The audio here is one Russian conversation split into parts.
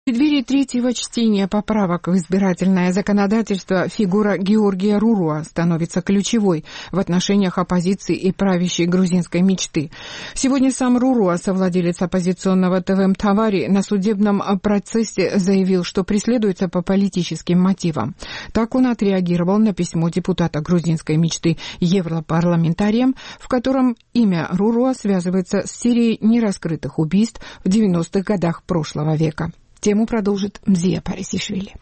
В преддверии третьего чтения поправок в избирательное законодательство фигура Георгия Руруа становится ключевой в отношениях оппозиции и правящей грузинской мечты. Сегодня сам Руруа, совладелец оппозиционного ТВ «Мтавари», на судебном процессе заявил, что преследуется по политическим мотивам. Так он отреагировал на письмо депутата грузинской мечты европарламентариям, в котором имя Руруа связывается с серией нераскрытых убийств в 90-х годах прошлого века. Тему продолжит Мзия Парисишвили.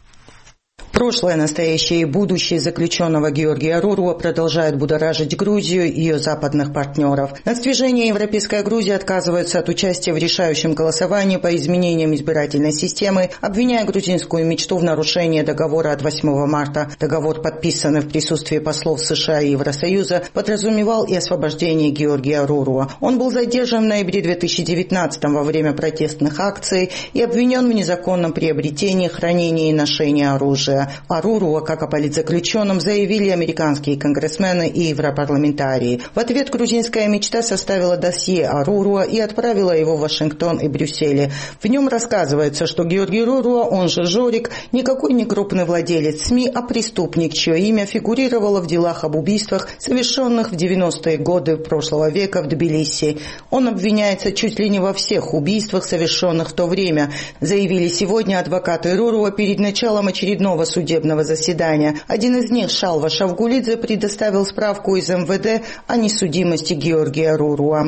Прошлое, настоящее и будущее заключенного Георгия Руруа продолжают будоражить Грузию и ее западных партнеров. Нацдвижение «Европейская Грузия» отказывается от участия в решающем голосовании по изменениям избирательной системы, обвиняя грузинскую мечту в нарушении договора от 8 марта. Договор, подписанный в присутствии послов США и Евросоюза, подразумевал и освобождение Георгия Руруа. Он был задержан в ноябре 2019 во время протестных акций и обвинен в незаконном приобретении, хранении и ношении оружия. О Руруа, как о политзаключенном, заявили американские конгрессмены и европарламентарии. В ответ грузинская мечта составила досье о Руруа и отправила его в Вашингтон и Брюссель. В нем рассказывается, что Георгий Руруа, он же Жорик, никакой не крупный владелец СМИ, а преступник, чье имя фигурировало в делах об убийствах, совершенных в 90-е годы прошлого века в Тбилиси. Он обвиняется чуть ли не во всех убийствах, совершенных в то время, заявили сегодня адвокаты Руруа перед началом очередного судебного заседания. Один из них, Шалва Шавгулидзе, предоставил справку из МВД о несудимости Георгия Руруа.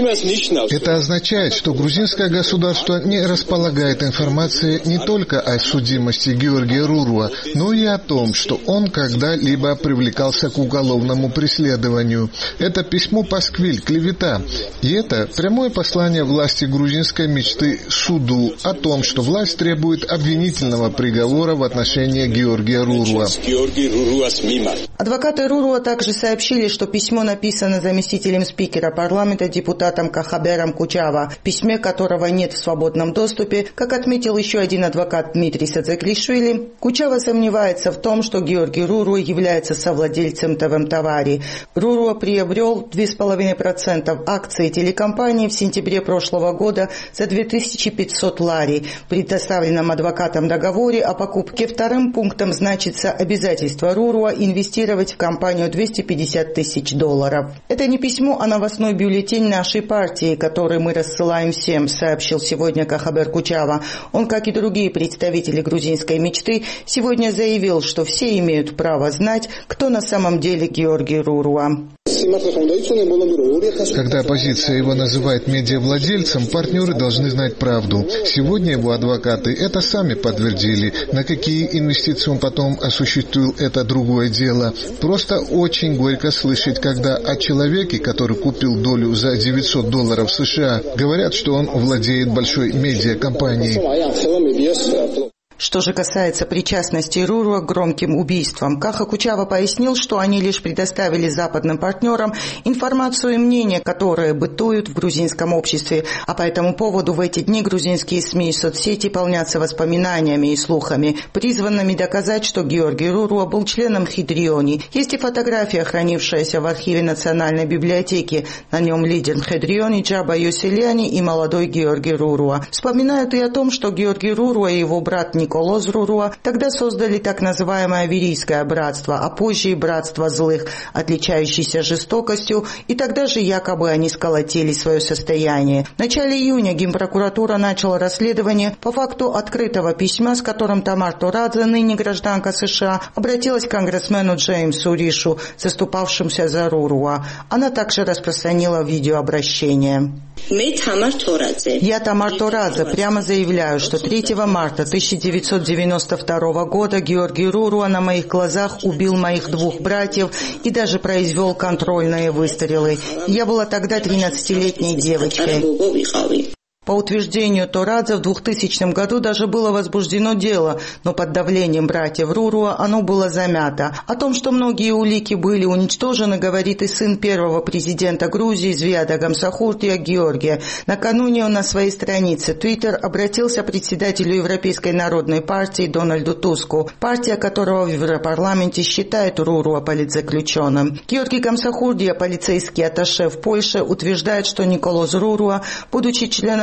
Это означает, что грузинское государство не располагает информацией не только о судимости Георгия Руруа, но и о том, что он когда-либо привлекался к уголовному преследованию. Это письмо пасквиль, клевета. И это прямое послание власти грузинской мечты суду о том, что власть требует обвинительного приговора в отношении Георгия Руруа. Адвокаты Руруа также сообщили, что письмо написано заместителем спикера парламента депутатом Кахабером Кучава, в письме которого нет в свободном доступе. Как отметил еще один адвокат Дмитрий Сацеклишвили, Кучава сомневается в том, что Георгий Руруа является совладельцем ТВ «Мтавари». Руруа приобрел 2,5% акций телекомпании в сентябре прошлого года за 2500 лари. В предоставленном адвокатам договоре о покупке вторым пунктом значится обязательство Руруа инвестировать в компанию $250 тысяч. Это не письмо, а новостной бюллетень нашей партии, который мы рассылаем всем, сообщил сегодня Кахабер Кучава. Он, как и другие представители грузинской мечты, сегодня заявил, что все имеют право знать, кто на самом деле Георгий Руруа. Когда оппозиция его называет медиавладельцем, партнеры должны знать правду. Сегодня его адвокаты это сами подтвердили. На какие инвестиции он потом осуществил, это другое дело. Просто очень горько слышать, когда о человеке, который купил долю за $900 США, говорят, что он владеет большой медиакомпанией. Что же касается причастности Руруа к громким убийствам, Каха Кучава пояснил, что они лишь предоставили западным партнерам информацию и мнения, которые бытуют в грузинском обществе, а по этому поводу в эти дни грузинские СМИ и соцсети полнятся воспоминаниями и слухами, призванными доказать, что Георгий Руруа был членом Хедриони. Есть и фотография, хранившаяся в архиве Национальной библиотеки. На нем лидер Хедриони Джаба Йоселяни и молодой Георгий Руруа. Вспоминают и о том, что Георгий Руруа и его брат Николоз Руруа тогда создали так называемое Верийское братство, а позже и братство злых, отличающееся жестокостью, и тогда же якобы они сколотили свое состояние. В начале июня Генпрокуратура начала расследование по факту открытого письма, с которым Тамар Торадзе, ныне гражданка США, обратилась к конгрессмену Джеймсу Ришу, заступавшимся за Руруа. Она также распространила видеообращение. Я, Тамар Торадзе, прямо заявляю, что 3 марта 1992 года Георгий Руруа на моих глазах убил моих 2 братьев и даже произвел контрольные выстрелы. Я была тогда 13-летней девочкой. По утверждению Торадзе, в 2000 году даже было возбуждено дело, но под давлением братьев Руруа оно было замято. О том, что многие улики были уничтожены, говорит и сын первого президента Грузии Звиада Гамсахурдия Георгия. Накануне он на своей странице Twitter обратился к председателю Европейской народной партии Дональду Туску, партия которого в Европарламенте считает Руруа политзаключенным. Георгий Гамсахурдия, полицейский атташе в Польше, утверждает, что Николоз Руруа, будучи членом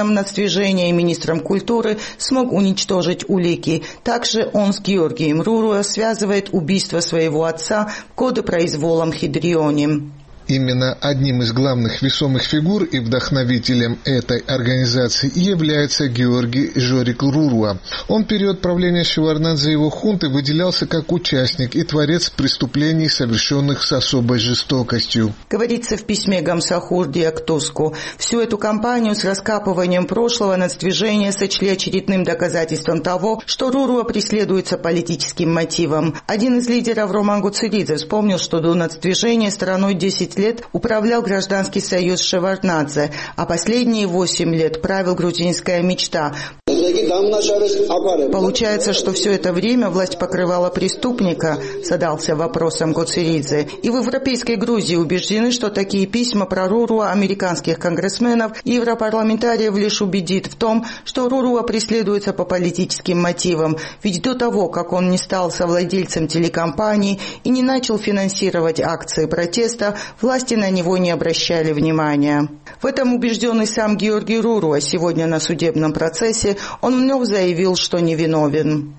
министром нацдвижения и министром культуры смог уничтожить улики. Также он с Георгием Руруа связывает убийство своего отца кодопроизволом Хидриони. Именно одним из главных весомых фигур и вдохновителем этой организации является Георгий Жорик Руруа. Он в период правления Шеварднадзе и его хунты выделялся как участник и творец преступлений, совершенных с особой жестокостью. Говорится в письме Гамсахурди Актуску. Всю эту кампанию с раскапыванием прошлого нацдвижения сочли очередным доказательством того, что Руруа преследуется политическим мотивом. Один из лидеров Роман Гуцеридзе вспомнил, что до нацдвижения страной 10 лет управлял Гражданский союз Шеварднадзе, а последние 8 лет правил Грузинская мечта. Получается, что все это время власть покрывала преступника, задался вопросом Гуцеридзе. И в Европейской Грузии убеждены, что такие письма про Руруа американских конгрессменов и европарламентариев лишь убедит в том, что Руруа преследуется по политическим мотивам. Ведь до того, как он не стал совладельцем телекомпании и не начал финансировать акции протеста, власти на него не обращали внимания. В этом убежден и сам Георгий Руруа. Сегодня на судебном процессе он вновь заявил, что невиновен.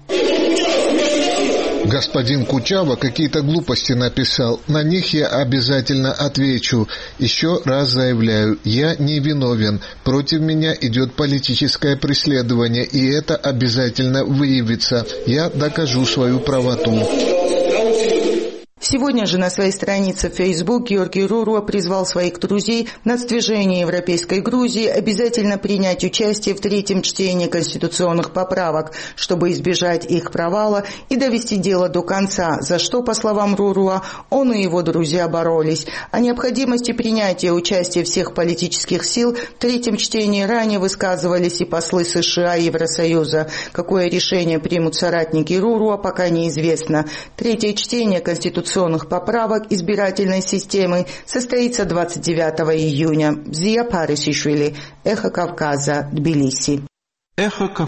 Господин Кучава какие-то глупости написал. На них я обязательно отвечу. Еще раз заявляю, я не виновен. Против меня идет политическое преследование, и это обязательно выявится. Я докажу свою правоту. Сегодня же на своей странице в Facebook Георгий Руруа призвал своих друзей в нацдвижении Европейской Грузии обязательно принять участие в 3-м чтении конституционных поправок, чтобы избежать их провала и довести дело до конца, за что, по словам Руруа, он и его друзья боролись. О необходимости принятия участия всех политических сил в 3-м чтении ранее высказывались и послы США и Евросоюза. Какое решение примут соратники Руруа, пока неизвестно. 3-е чтение конституционных поправок избирательной системы состоится 29 июня. Зия Парисишвили, Эхо Кавказа, Тбилиси. Эхо